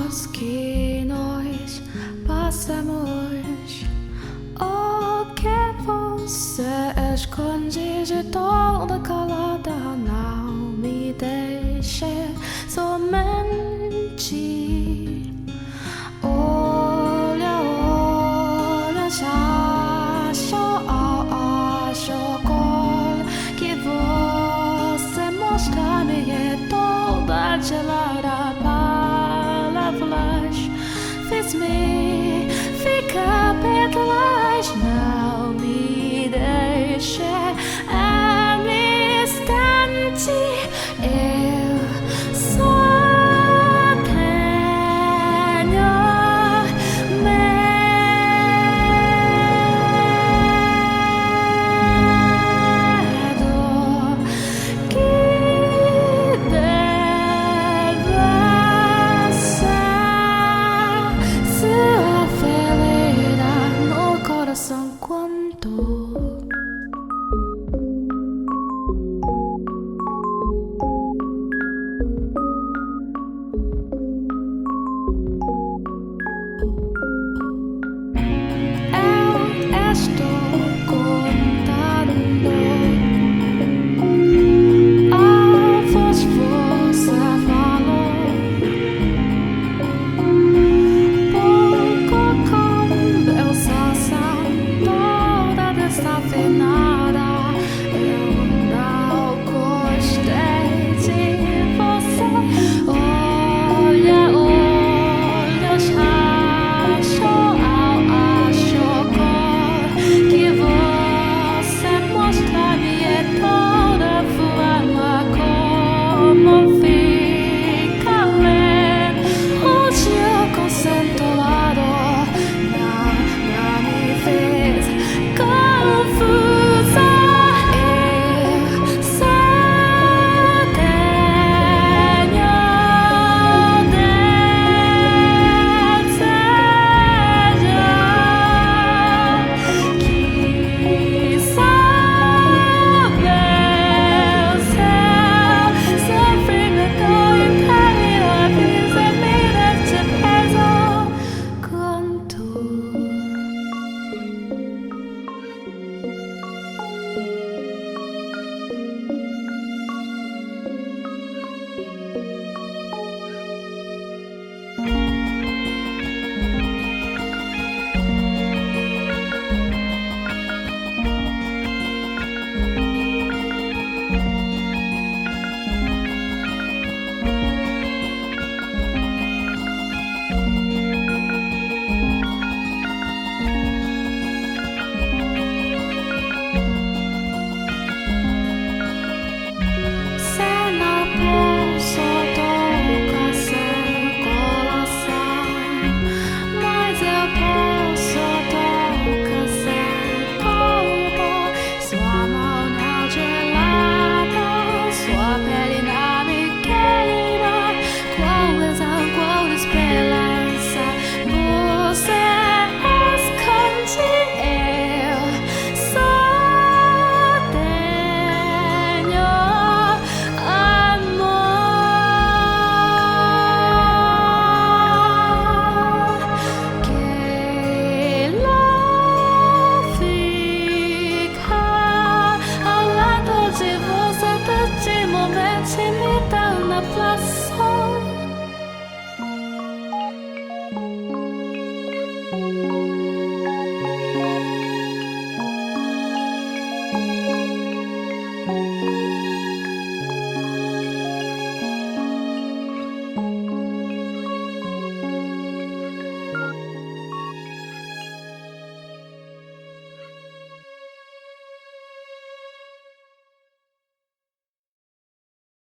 nós que nós passamos. O que você esconde de toda calada? Não me deixe somente. Olha, olha, já acho que você mostra-me é toda gelada. Palavras fez-me ficar pelas. Não me deixe um instante. Eu só tenho medo que deva ser sua ferida no coração quando estou contando a voz você falou pouco conversação toda desafinada. Eu não gostei de você. Olha, olha, acho que você mostra-me é toda forma como fica lento. Hoje eu consento lado, não me fez confusa. Eu só tenho desejo que saber seu sofrimento inteiro avisa-me deste peso quanto. Se não posso tocar seu coração, mas eu posso tocar seu corpo. Sua mão não gelada, sua pele não me queima. Qual razão, qual esperança você esconde? Eu só tenho amor que lá fica ao lado de você. Desde momento me dá uma plação.